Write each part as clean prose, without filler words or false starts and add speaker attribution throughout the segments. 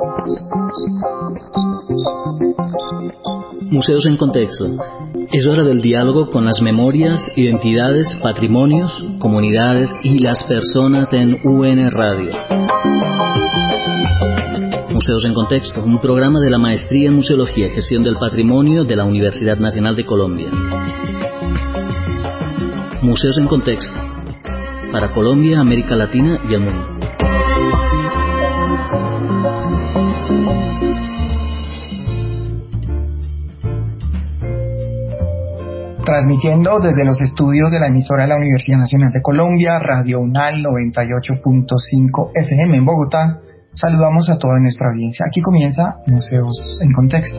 Speaker 1: Museos en Contexto. Es hora del diálogo con las memorias, identidades, patrimonios, comunidades y las personas en UN Radio. Museos en Contexto, un programa de la Maestría en Museología y Gestión del Patrimonio de la Universidad Nacional de Colombia. Museos en Contexto, para Colombia, América Latina y el mundo.
Speaker 2: Transmitiendo desde los estudios de la emisora de la Universidad Nacional de Colombia, Radio UNAL 98.5 FM en Bogotá, saludamos a toda nuestra audiencia. Aquí comienza Museos en Contexto.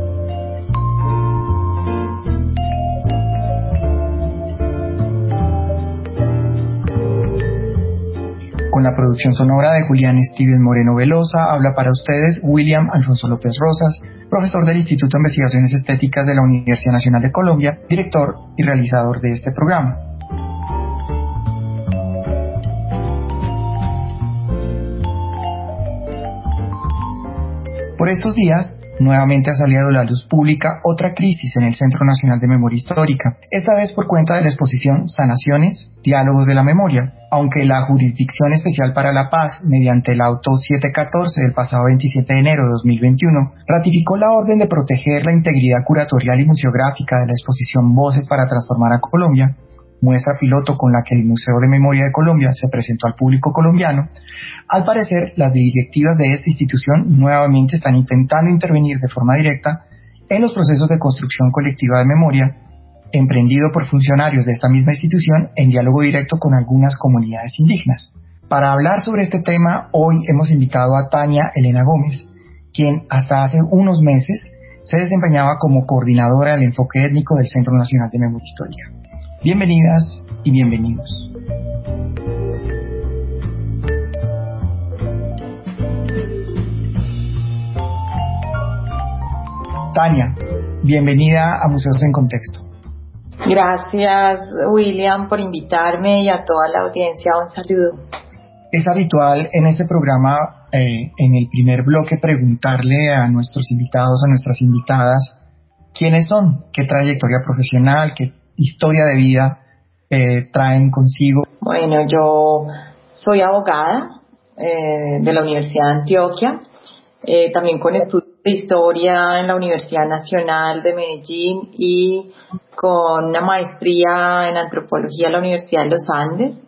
Speaker 2: Con la producción sonora de Julián Steven Moreno Velosa, habla para ustedes William Alfonso López Rosas, profesor del Instituto de Investigaciones Estéticas de la Universidad Nacional de Colombia, director y realizador de este programa. Por estos días, nuevamente ha salido a la luz pública otra crisis en el Centro Nacional de Memoria Histórica, esta vez por cuenta de la exposición Sanaciones, Diálogos de la Memoria. Aunque la Jurisdicción Especial para la Paz, mediante el auto 714 del pasado 27 de enero de 2021, ratificó la orden de proteger la integridad curatorial y museográfica de la exposición Voces para Transformar a Colombia, muestra piloto con la que el Museo de Memoria de Colombia se presentó al público colombiano. Al parecer, las directivas de esta institución nuevamente están intentando intervenir de forma directa en los procesos de construcción colectiva de memoria, emprendido por funcionarios de esta misma institución en diálogo directo con algunas comunidades indígenas. Para hablar sobre este tema, hoy hemos invitado a Tania Elena Gómez, quien hasta hace unos meses se desempeñaba como coordinadora del enfoque étnico del Centro Nacional de Memoria Histórica. Bienvenidas y bienvenidos. Tania, bienvenida a Museos en Contexto.
Speaker 3: Gracias, William, por invitarme y a toda la audiencia un saludo.
Speaker 2: Es habitual en este programa, en el primer bloque, preguntarle a nuestros invitados, a nuestras invitadas, quiénes son, qué trayectoria profesional, qué historia de vida traen consigo.
Speaker 3: Bueno, yo soy abogada de la Universidad de Antioquia, también con estudios de historia en la Universidad Nacional de Medellín y con una maestría en antropología en la Universidad de los Andes.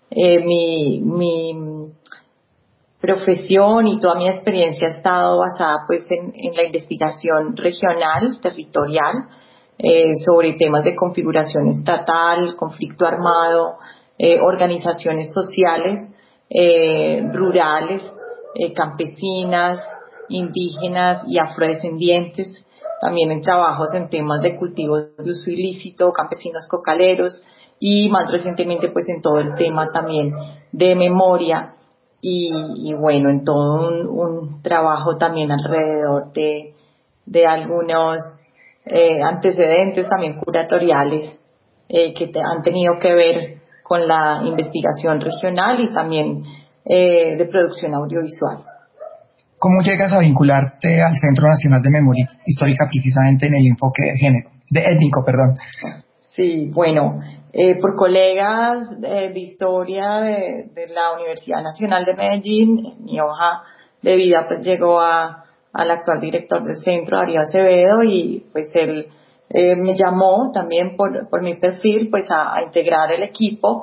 Speaker 3: Mi profesión y toda mi experiencia ha estado basada pues en la investigación regional, territorial, sobre temas de configuración estatal, conflicto armado, organizaciones sociales, rurales, campesinas, indígenas y afrodescendientes, también en trabajos en temas de cultivos de uso ilícito, campesinos cocaleros y más recientemente pues en todo el tema también de memoria y bueno, en todo un trabajo también alrededor de algunos antecedentes también curatoriales que han tenido que ver con la investigación regional y también de producción audiovisual.
Speaker 2: ¿Cómo llegas a vincularte al Centro Nacional de Memoria Histórica precisamente en el enfoque étnico?
Speaker 3: Sí, bueno, por colegas de historia de la Universidad Nacional de Medellín, mi hoja de vida pues llegó al actual director del centro, Darío Acevedo, y pues él me llamó también por mi perfil pues a integrar el equipo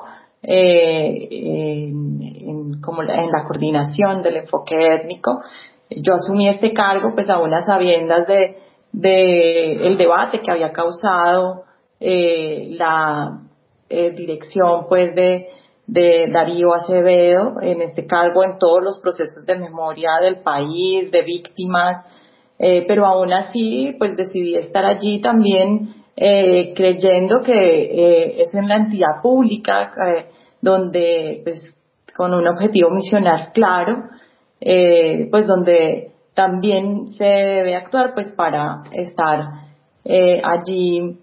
Speaker 3: como en la coordinación del enfoque étnico. Yo asumí este cargo pues a unas sabiendas de el debate que había causado la dirección pues de Darío Acevedo en este cargo en todos los procesos de memoria del país, de víctimas, pero aún así pues decidí estar allí también creyendo que es en la entidad pública donde pues con un objetivo misional claro, pues donde también se debe actuar pues para estar allí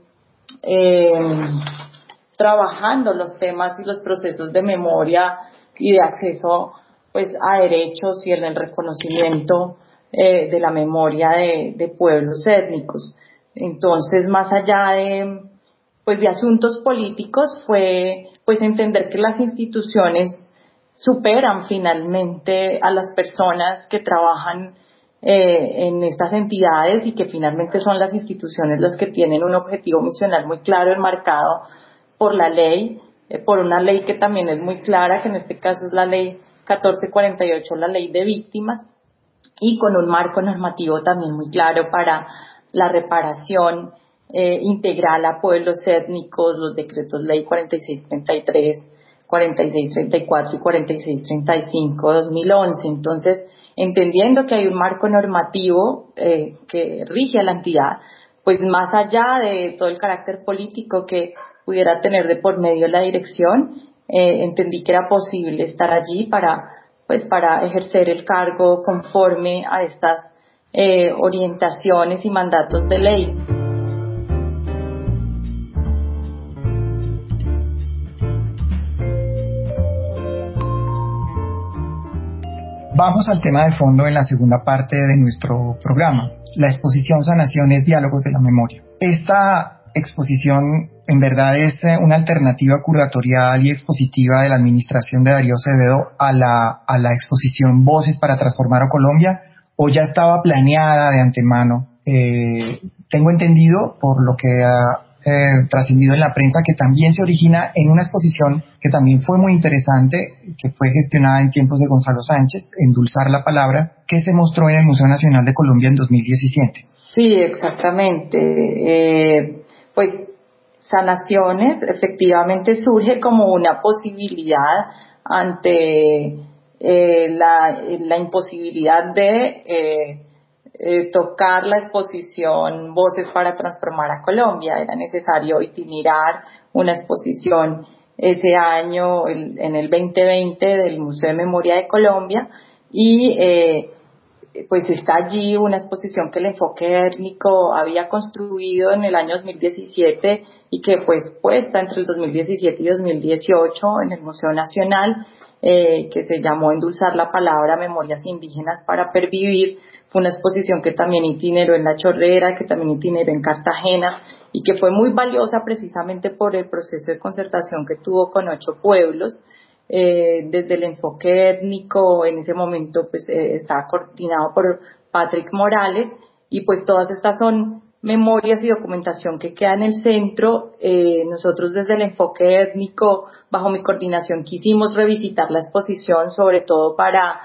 Speaker 3: trabajando los temas y los procesos de memoria y de acceso pues a derechos y en el reconocimiento de la memoria de pueblos étnicos. Entonces, más allá de asuntos políticos, fue pues entender que las instituciones superan finalmente a las personas que trabajan en estas entidades, y que finalmente son las instituciones las que tienen un objetivo misional muy claro, enmarcado por la ley, por una ley que también es muy clara, que en este caso es la ley 1448, la ley de víctimas, y con un marco normativo también muy claro para la reparación integral a pueblos étnicos, los decretos ley 4633, 4634 y 4635 2011. Entonces, entendiendo que hay un marco normativo que rige a la entidad, pues más allá de todo el carácter político que pudiera tener de por medio la dirección, entendí que era posible estar allí para ejercer el cargo conforme a estas orientaciones y mandatos de ley.
Speaker 2: Vamos al tema de fondo en la segunda parte de nuestro programa, la exposición Sanaciones, Diálogos de la Memoria. Esta exposición en verdad es una alternativa curatorial y expositiva de la administración de Darío Acevedo a la exposición Voces para Transformar a Colombia, o ya estaba planeada de antemano. Tengo entendido, por lo que ha trascendido en la prensa, que también se origina en una exposición que también fue muy interesante, que fue gestionada en tiempos de Gonzalo Sánchez, Endulzar la Palabra, que se mostró en el Museo Nacional de Colombia en 2017.
Speaker 3: Sí, exactamente. Pues Sanaciones efectivamente surge como una posibilidad ante la imposibilidad de tocar la exposición Voces para Transformar a Colombia. Era necesario itinerar una exposición ese año, en el 2020, del Museo de Memoria de Colombia, y pues está allí una exposición que el enfoque étnico había construido en el año 2017 y que fue expuesta entre el 2017 y 2018 en el Museo Nacional, que se llamó Endulzar la Palabra, Memorias Indígenas para Pervivir. Fue una exposición que también itineró en La Chorrera, que también itineró en Cartagena, y que fue muy valiosa precisamente por el proceso de concertación que tuvo con 8 pueblos. Desde el enfoque étnico, en ese momento pues estaba coordinado por Patrick Morales, y pues todas estas son memorias y documentación que queda en el centro. Nosotros desde el enfoque étnico, bajo mi coordinación, quisimos revisitar la exposición, sobre todo para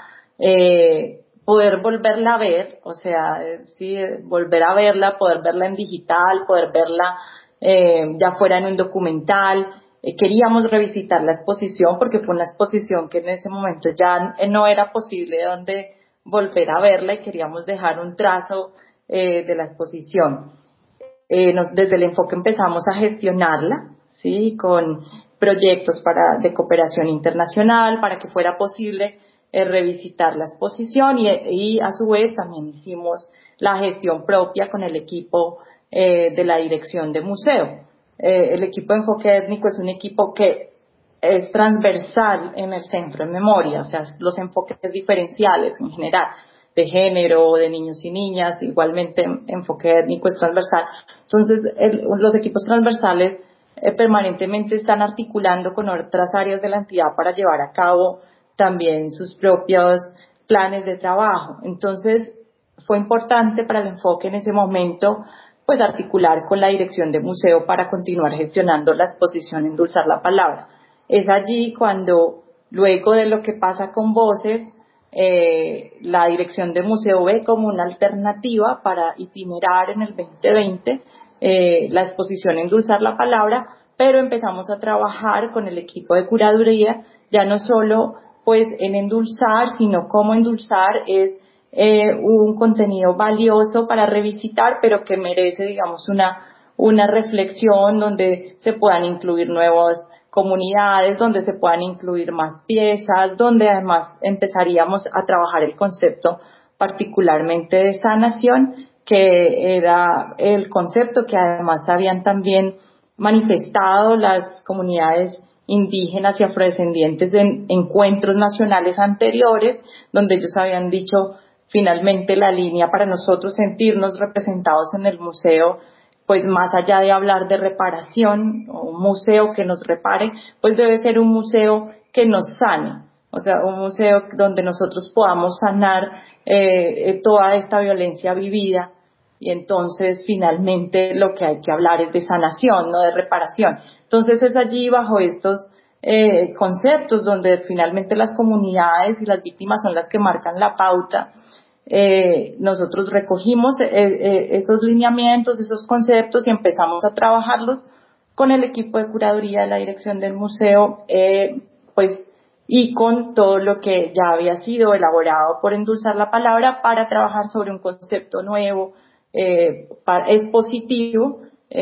Speaker 3: poder volverla a ver, o sea, sí, volver a verla, poder verla en digital, poder verla ya fuera en un documental. Queríamos revisitar la exposición porque fue una exposición que en ese momento ya no era posible donde volver a verla, y queríamos dejar un trazo de la exposición. Desde el enfoque empezamos a gestionarla, ¿sí?, con proyectos de cooperación internacional para que fuera posible revisitar la exposición, y a su vez también hicimos la gestión propia con el equipo de la dirección de museo. El equipo de enfoque étnico es un equipo que es transversal en el Centro de Memoria, o sea, los enfoques diferenciales en general, de género, de niños y niñas, igualmente enfoque étnico es transversal. Entonces, los equipos transversales permanentemente están articulando con otras áreas de la entidad para llevar a cabo también sus propios planes de trabajo. Entonces, fue importante para el enfoque en ese momento pues articular con la dirección de museo para continuar gestionando la exposición Endulzar la Palabra. Es allí cuando, luego de lo que pasa con Voces, la dirección de museo ve como una alternativa para itinerar en el 2020 la exposición Endulzar la Palabra, pero empezamos a trabajar con el equipo de curaduría, ya no solo pues en endulzar, sino cómo endulzar es un contenido valioso para revisitar, pero que merece, digamos, una reflexión donde se puedan incluir nuevas comunidades, donde se puedan incluir más piezas, donde además empezaríamos a trabajar el concepto particularmente de sanación, que era el concepto que además habían también manifestado las comunidades indígenas y afrodescendientes en encuentros nacionales anteriores, donde ellos habían dicho finalmente la línea para nosotros sentirnos representados en el museo, pues más allá de hablar de reparación o un museo que nos repare, pues debe ser un museo que nos sane, o sea, un museo donde nosotros podamos sanar toda esta violencia vivida. Y entonces finalmente lo que hay que hablar es de sanación, no de reparación. Entonces es allí bajo estos conceptos donde finalmente las comunidades y las víctimas son las que marcan la pauta. Nosotros recogimos esos lineamientos, esos conceptos y empezamos a trabajarlos con el equipo de curaduría de la dirección del museo, pues, y con todo lo que ya había sido elaborado por Endulzar la Palabra para trabajar sobre un concepto nuevo, expositivo,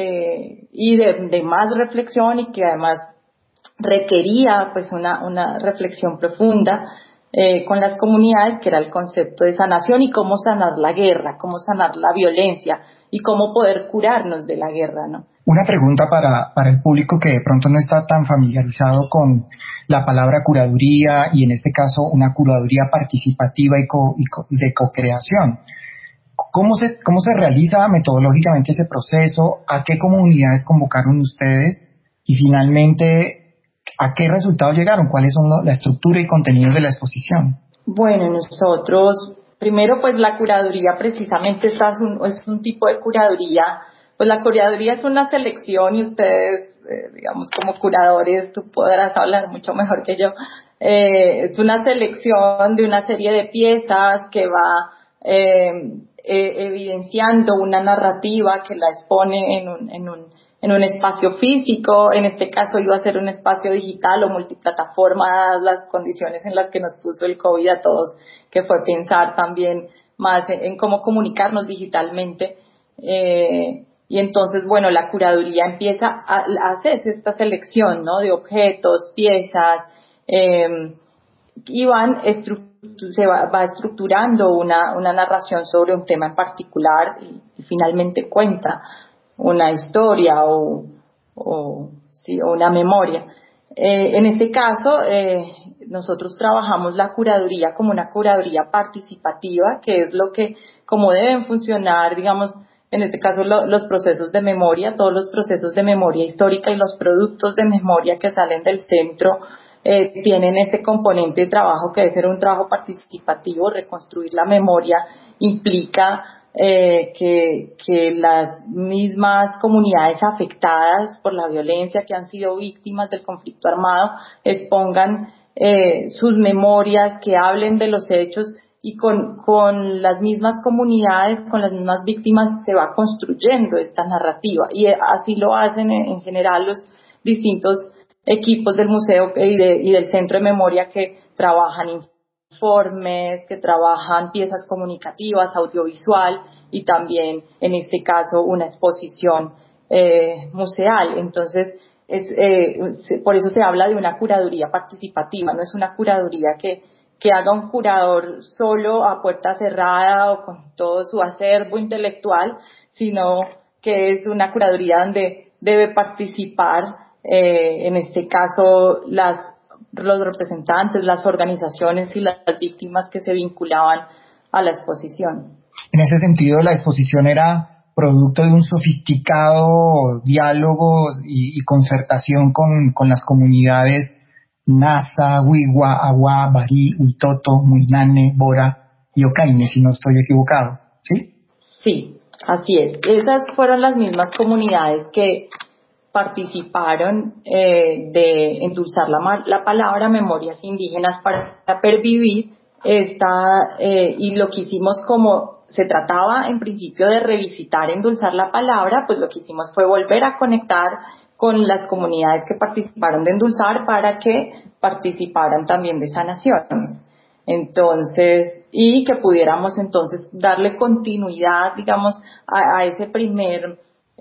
Speaker 3: y de más reflexión, y que además requería pues una reflexión profunda con las comunidades, que era el concepto de sanación y cómo sanar la guerra, cómo sanar la violencia y cómo poder curarnos de la guerra, ¿no?
Speaker 2: Una pregunta para el público que de pronto no está tan familiarizado con la palabra curaduría, y en este caso una curaduría participativa y de co-creación. ¿Cómo se realiza metodológicamente ese proceso? ¿A qué comunidades convocaron ustedes? Y finalmente, ¿a qué resultados llegaron? ¿Cuáles son la estructura y contenidos de la exposición?
Speaker 3: Bueno, nosotros, primero pues la curaduría precisamente es un tipo de curaduría. Pues la curaduría es una selección y ustedes, digamos, como curadores, tú podrás hablar mucho mejor que yo. Es una selección de una serie de piezas que va evidenciando una narrativa que la expone en un espacio físico. En este caso iba a ser un espacio digital o multiplataforma, dadas las condiciones en las que nos puso el COVID a todos, que fue pensar también más en cómo comunicarnos digitalmente. Y entonces, bueno, la curaduría empieza a hacer esta selección, ¿no? De objetos, piezas, y se va estructurando una narración sobre un tema en particular y finalmente cuenta una historia o una memoria. En este caso, nosotros trabajamos la curaduría como una curaduría participativa, que es lo que, como deben funcionar, digamos, en este caso los procesos de memoria, todos los procesos de memoria histórica y los productos de memoria que salen del centro tienen este componente de trabajo que debe ser un trabajo participativo. Reconstruir la memoria implica que las mismas comunidades afectadas por la violencia, que han sido víctimas del conflicto armado, expongan sus memorias, que hablen de los hechos, y con las mismas comunidades, con las mismas víctimas, se va construyendo esta narrativa, y así lo hacen en general los distintos equipos del museo y del centro de memoria, que trabajan informes, que trabajan piezas comunicativas, audiovisual, y también en este caso una exposición museal. Entonces por eso se habla de una curaduría participativa. No es una curaduría que haga un curador solo a puerta cerrada o con todo su acervo intelectual, sino que es una curaduría donde debe participar en este caso los representantes, las organizaciones y las víctimas que se vinculaban a la exposición.
Speaker 2: En ese sentido, la exposición era producto de un sofisticado diálogo y concertación con las comunidades Nasa, Wiwa, Awa, Bari, Uitoto, Muinane, Bora y Okaine, si no estoy equivocado, ¿sí?
Speaker 3: Sí, así es. Esas fueron las mismas comunidades que participaron de endulzar la palabra, Memorias Indígenas para Pervivir, y lo que hicimos, como se trataba en principio de revisitar, endulzar la palabra, pues lo que hicimos fue volver a conectar con las comunidades que participaron de endulzar para que participaran también de sanaciones. Entonces, y que pudiéramos entonces darle continuidad, digamos, a ese primer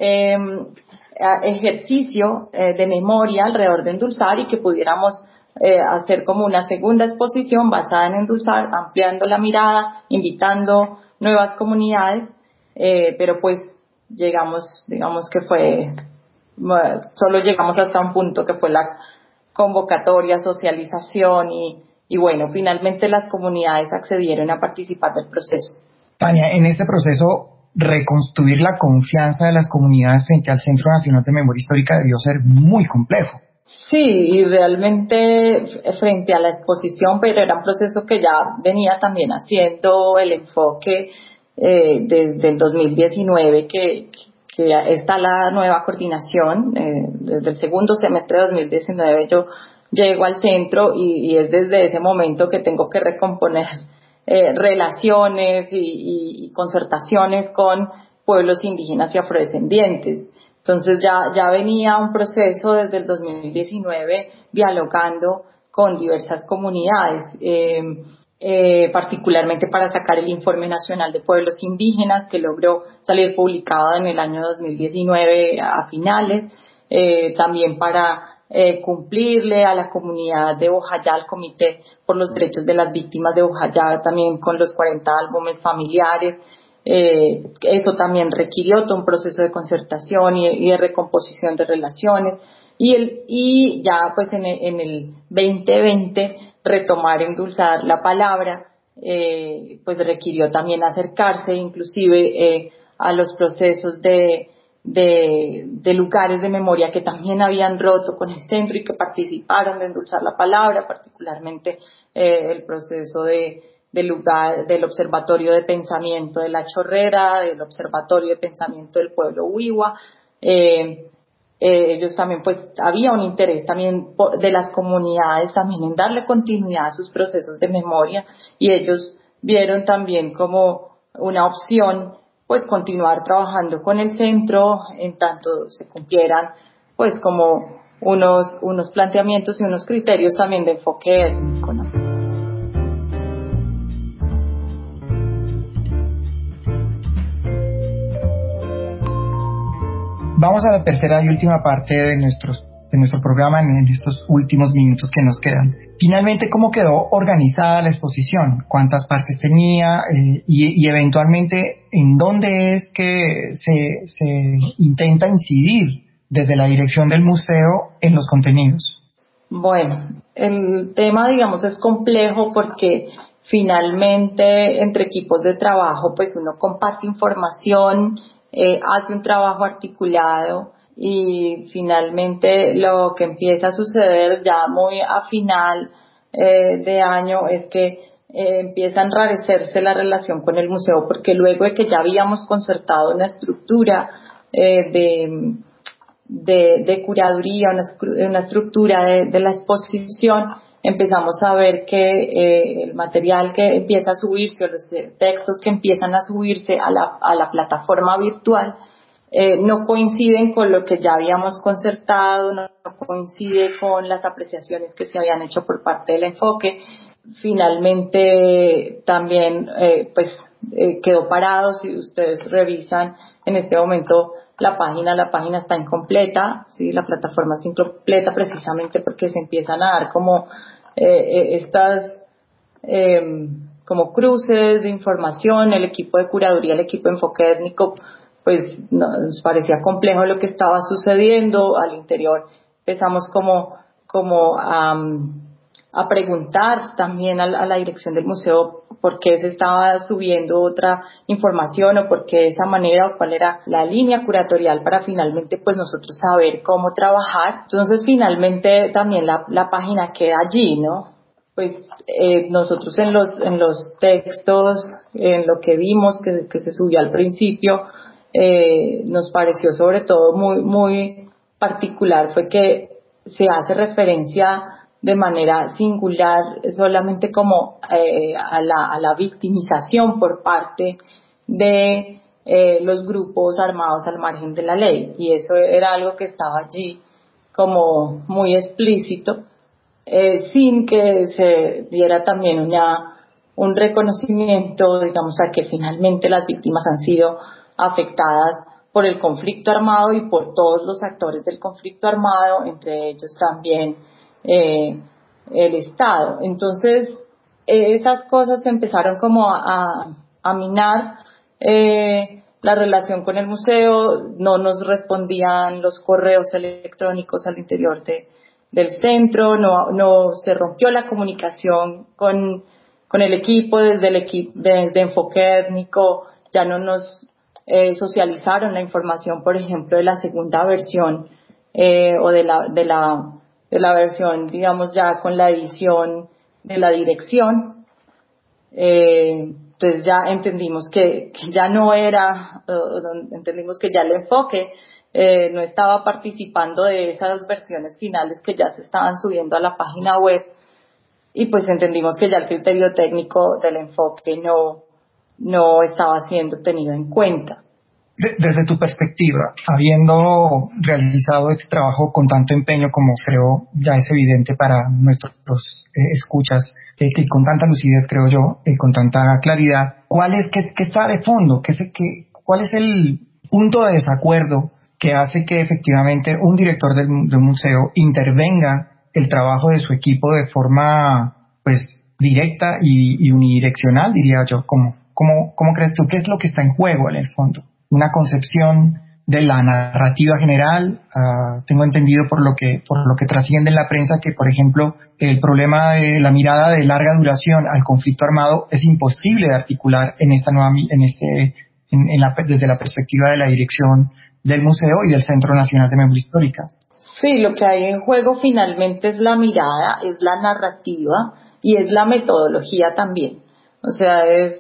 Speaker 3: ejercicio de memoria alrededor de endulzar, y que pudiéramos hacer como una segunda exposición basada en endulzar, ampliando la mirada, invitando nuevas comunidades, pero pues digamos que solo llegamos hasta un punto, que fue la convocatoria, socialización y bueno, finalmente las comunidades accedieron a participar del proceso.
Speaker 2: Tania, en este proceso, reconstruir la confianza de las comunidades frente al Centro Nacional de Memoria Histórica debió ser muy complejo.
Speaker 3: Sí, y realmente frente a la exposición, pero era un proceso que ya venía también haciendo el enfoque desde el 2019, que está la nueva coordinación. Desde el segundo semestre de 2019 yo llego al centro y es desde ese momento que tengo que recomponer relaciones y concertaciones con pueblos indígenas y afrodescendientes. Entonces ya venía un proceso desde el 2019 dialogando con diversas comunidades, particularmente para sacar el Informe Nacional de Pueblos Indígenas, que logró salir publicado en el año 2019 a finales, también para cumplirle a la comunidad de Bojayá, al Comité por los Derechos de las Víctimas de Bojayá, también con los 40 álbumes familiares. Eso también requirió todo un proceso de concertación y de recomposición de relaciones, y ya pues en el 2020 retomar, endulzar la palabra, pues requirió también acercarse inclusive a los procesos de lugares de memoria que también habían roto con el centro y que participaron de endulzar la palabra, particularmente el proceso del lugar del Observatorio de Pensamiento de La Chorrera, del Observatorio de Pensamiento del Pueblo Wiwa. Ellos también, pues, había un interés también de las comunidades también en darle continuidad a sus procesos de memoria, y ellos vieron también como una opción, pues, continuar trabajando con el centro en tanto se cumplieran, pues, como unos planteamientos y unos criterios también de enfoque étnico, ¿no?
Speaker 2: Vamos a la tercera y última parte de nuestro programa en estos últimos minutos que nos quedan. Finalmente, ¿cómo quedó organizada la exposición? ¿Cuántas partes tenía? Y eventualmente, ¿en dónde es que se intenta incidir desde la dirección del museo en los contenidos?
Speaker 3: Bueno, el tema, digamos, es complejo porque finalmente entre equipos de trabajo, pues uno comparte información, hace un trabajo articulado, y finalmente lo que empieza a suceder ya muy a final de año es que empieza a enrarecerse la relación con el museo, porque luego de que ya habíamos concertado una estructura de curaduría, una estructura de la exposición, empezamos a ver que el material que empieza a subirse, o los textos que empiezan a subirse a la plataforma virtual, no coinciden con lo que ya habíamos concertado, no coincide con las apreciaciones que se habían hecho por parte del enfoque. Finalmente también quedó parado. Si ustedes revisan en este momento la página está incompleta, ¿sí? La plataforma está incompleta precisamente porque se empiezan a dar como estas como cruces de información. El equipo de curaduría, el equipo de enfoque étnico, pues nos parecía complejo lo que estaba sucediendo al interior. Empezamos como a preguntar también a la dirección del museo por qué se estaba subiendo otra información, o por qué de esa manera, o cuál era la línea curatorial para finalmente pues nosotros saber cómo trabajar. Entonces finalmente también la página queda allí, ¿no? Pues nosotros en los textos, en lo que vimos que se subió al principio, nos pareció sobre todo muy, muy particular fue que se hace referencia de manera singular solamente como a la victimización por parte de los grupos armados al margen de la ley, y eso era algo que estaba allí como muy explícito, sin que se diera también un reconocimiento, digamos, a que finalmente las víctimas han sido afectadas por el conflicto armado y por todos los actores del conflicto armado, entre ellos también el Estado. Entonces, esas cosas empezaron como a minar la relación con el museo. No nos respondían los correos electrónicos al interior del centro, no se rompió la comunicación con el equipo, desde enfoque étnico, ya no nos socializaron la información, por ejemplo, de la segunda versión o de la versión, digamos, ya con la edición de la dirección. Entonces ya entendimos que ya no era, entendimos que ya el enfoque no estaba participando de esas versiones finales que ya se estaban subiendo a la página web, y pues entendimos que ya el criterio técnico del enfoque no estaba siendo tenido en cuenta.
Speaker 2: Desde tu perspectiva, habiendo realizado este trabajo con tanto empeño, como creo ya es evidente para nuestros escuchas, que con tanta lucidez, creo yo, con tanta claridad, ¿qué está de fondo? ¿Cuál es el punto de desacuerdo que hace que efectivamente un director de un museo intervenga el trabajo de su equipo de forma, pues, directa y unidireccional, diría yo? ¿Cómo crees tú? ¿Qué es lo que está en juego en el fondo? Una concepción de la narrativa general. Tengo entendido por lo que trasciende en la prensa que, por ejemplo, el problema de la mirada de larga duración al conflicto armado es imposible de articular desde la perspectiva de la dirección del museo y del Centro Nacional de Memoria Histórica.
Speaker 3: Sí, lo que hay en juego finalmente es la mirada, es la narrativa y es la metodología también. O sea, es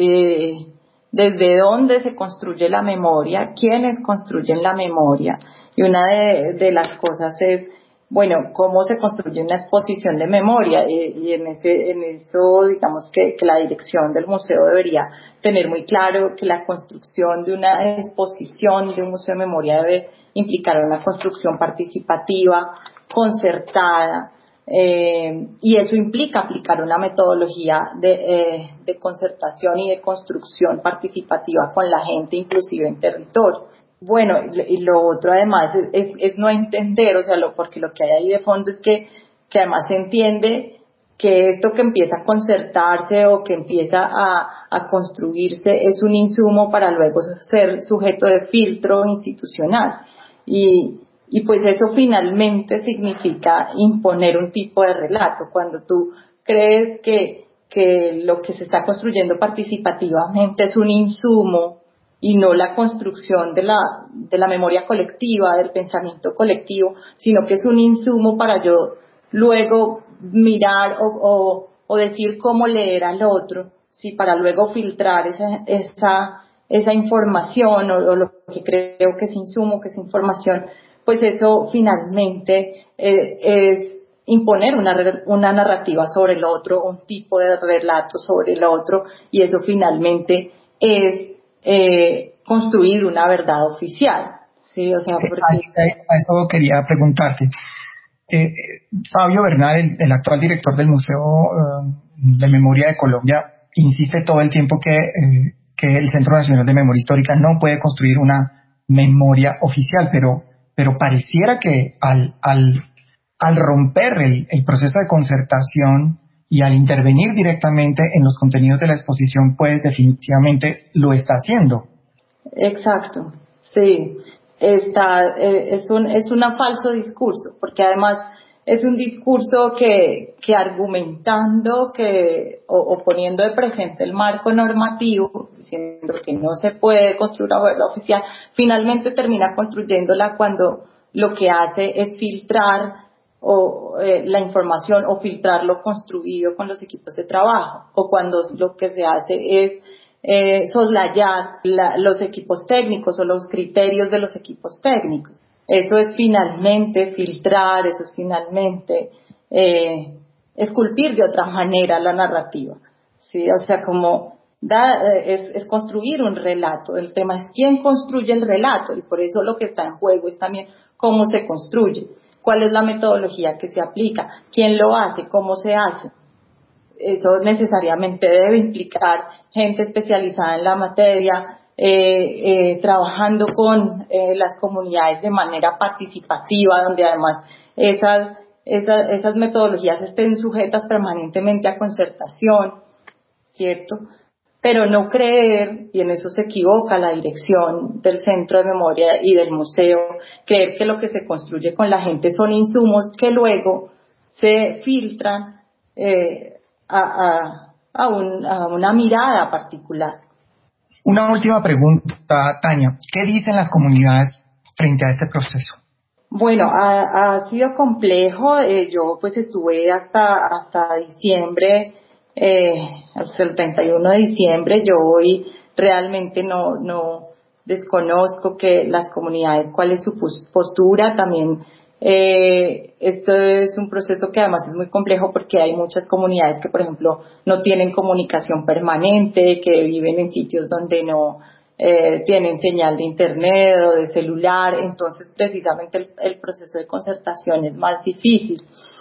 Speaker 3: desde dónde se construye la memoria, quiénes construyen la memoria. Y una de las cosas es, bueno, cómo se construye una exposición de memoria, y en eso digamos que la dirección del museo debería tener muy claro que la construcción de una exposición de un museo de memoria debe implicar una construcción participativa, concertada, y eso implica aplicar una metodología de concertación y de construcción participativa con la gente, inclusive en territorio. Bueno, y lo otro además es no entender, o sea, porque lo que hay ahí de fondo es que además se entiende que esto que empieza a concertarse o que empieza a construirse es un insumo para luego ser sujeto de filtro institucional. Y pues eso finalmente significa imponer un tipo de relato. Cuando tú crees que lo que se está construyendo participativamente es un insumo y no la construcción de la memoria colectiva, del pensamiento colectivo, sino que es un insumo para yo luego mirar o decir cómo leer al otro, ¿sí? Para luego filtrar esa información o lo que creo que es insumo, que es información, pues eso finalmente es imponer una narrativa sobre el otro, un tipo de relato sobre el otro, y eso finalmente es construir una verdad oficial. Sí, o sea, porque
Speaker 2: A eso quería preguntarte. Fabio Bernal, el actual director del Museo de Memoria de Colombia, insiste todo el tiempo que el Centro Nacional de Memoria Histórica no puede construir una memoria oficial, pero pareciera que al romper el proceso de concertación y al intervenir directamente en los contenidos de la exposición, pues definitivamente lo está haciendo.
Speaker 3: Exacto, sí. Es un falso discurso, porque además es un discurso que argumentando o poniendo de presente el marco normativo, diciendo que no se puede construir una verdad oficial, finalmente termina construyéndola cuando lo que hace es filtrar la información o filtrar lo construido con los equipos de trabajo, o cuando lo que se hace es soslayar los equipos técnicos o los criterios de los equipos técnicos. Eso es finalmente filtrar, eso es finalmente esculpir de otra manera la narrativa, ¿sí? O sea, es construir un relato. El tema es quién construye el relato, y por eso lo que está en juego es también cómo se construye, cuál es la metodología que se aplica, quién lo hace, cómo se hace. Eso necesariamente debe implicar gente especializada en la materia, trabajando con las comunidades de manera participativa, donde además esas metodologías estén sujetas permanentemente a concertación, ¿cierto? pero no creer, y en eso se equivoca la dirección del Centro de Memoria y del museo, creer que lo que se construye con la gente son insumos que luego se filtran a una mirada particular.
Speaker 2: Una última pregunta, Tania. ¿Qué dicen las comunidades frente a este proceso?
Speaker 3: Bueno, ha sido complejo. Yo pues estuve hasta diciembre, hasta el 31 de diciembre. Yo hoy realmente no desconozco que las comunidades, cuál es su postura. También esto es un proceso que además es muy complejo porque hay muchas comunidades que, por ejemplo, no tienen comunicación permanente, que viven en sitios donde no tienen señal de internet o de celular. Entonces precisamente el proceso de concertación es más difícil.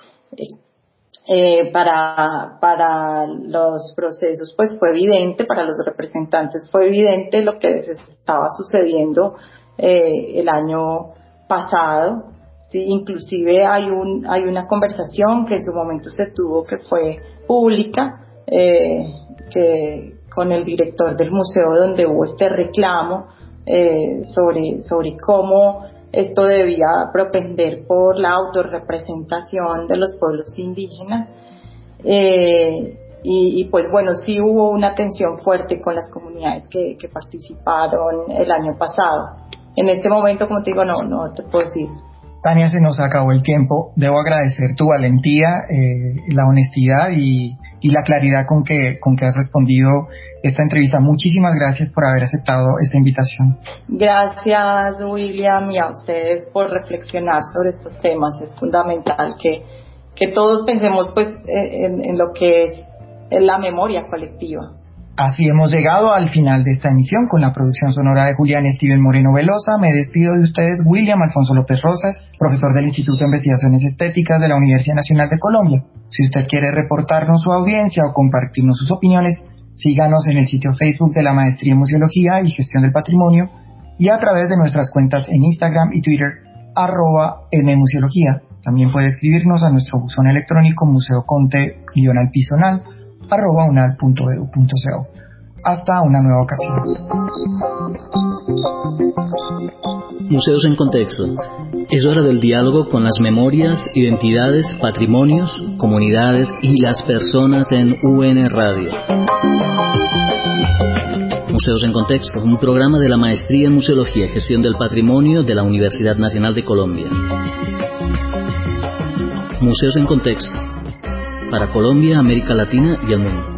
Speaker 3: Para los procesos pues fue evidente, para los representantes fue evidente lo que se estaba sucediendo el año pasado. Sí, inclusive hay una conversación que en su momento se tuvo, que fue pública, que con el director del museo, donde hubo este reclamo sobre cómo esto debía propender por la autorrepresentación de los pueblos indígenas. Y pues bueno, sí hubo una tensión fuerte con las comunidades que participaron el año pasado. En este momento, como te digo, no te puedo decir.
Speaker 2: Tania, se nos acabó el tiempo. Debo agradecer tu valentía, la honestidad y la claridad con que has respondido esta entrevista. Muchísimas gracias por haber aceptado esta invitación.
Speaker 3: Gracias, William, y a ustedes por reflexionar sobre estos temas. Es fundamental que todos pensemos pues en lo que es la memoria colectiva.
Speaker 2: Así hemos llegado al final de esta emisión con la producción sonora de Julián Steven Moreno Velosa. Me despido de ustedes, William Alfonso López Rosas, profesor del Instituto de Investigaciones Estéticas de la Universidad Nacional de Colombia. Si usted quiere reportarnos su audiencia o compartirnos sus opiniones, síganos en el sitio Facebook de la Maestría en Museología y Gestión del Patrimonio y a través de nuestras cuentas en Instagram y Twitter, @mmuseología. También puede escribirnos a nuestro buzón electrónico museoconte-alpisonal@unal.edu.co. Hasta una nueva ocasión.
Speaker 1: Museos en Contexto. Es hora del diálogo con las memorias, identidades, patrimonios, comunidades y las personas en UN Radio. Museos en Contexto, un programa de la Maestría en Museología y Gestión del Patrimonio de la Universidad Nacional de Colombia. Museos en Contexto, para Colombia, América Latina y el mundo.